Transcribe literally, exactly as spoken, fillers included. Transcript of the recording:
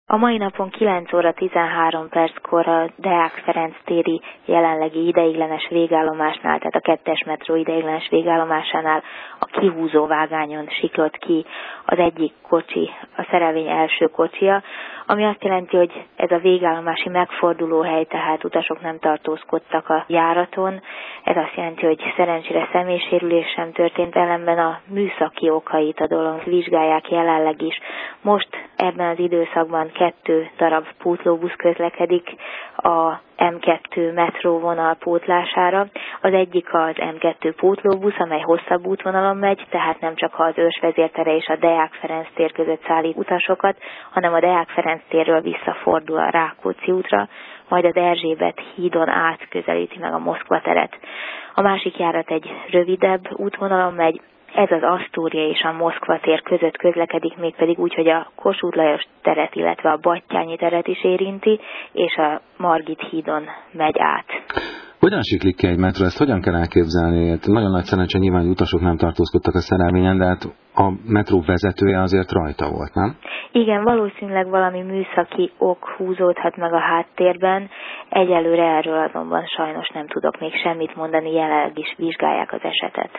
A mai napon kilenc óra tizenhárom perckor a Deák Ferenc téri jelenlegi ideiglenes végállomásnál, tehát a kettes metró ideiglenes végállomásánál a kihúzó vágányon siklott ki az egyik kocsi, a szerelvény első kocsia, ami azt jelenti, hogy ez a végállomási megfordulóhely, tehát utasok nem tartózkodtak a járaton. Ez azt jelenti, hogy szerencsére személysérülés sem történt, ellenben a műszaki okait a dolog vizsgálják jelenleg is. Most ebben az időszakban kettő darab pótlóbusz közlekedik a em kettő metróvonal pótlására. Az egyik az em kettő pótlóbusz, amely hosszabb útvonalon megy, tehát nem csak az Őrs vezértere és a Deák Ferenc tér között szállít utasokat, hanem a Deák Ferenc térről visszafordul a Rákóczi útra, majd az Erzsébet hídon át közelíti meg a Moszkva teret. A másik járat egy rövidebb útvonalon megy, ez az Asztória és a Moszkva tér között közlekedik, mégpedig úgy, hogy a Kossuth Lajos teret, illetve a Batthyány teret is érinti, és a Margit hídon megy át. Hogyan siklik ki egy metró? Ezt hogyan kell elképzelni? Hát nagyon nagy szerencse nyilván, hogy utasok nem tartózkodtak a szerelvényen, de hát a metró vezetője azért rajta volt, nem? Igen, valószínűleg valami műszaki ok húzódhat meg a háttérben. Egyelőre erről azonban sajnos nem tudok még semmit mondani, jelenleg is vizsgálják az esetet.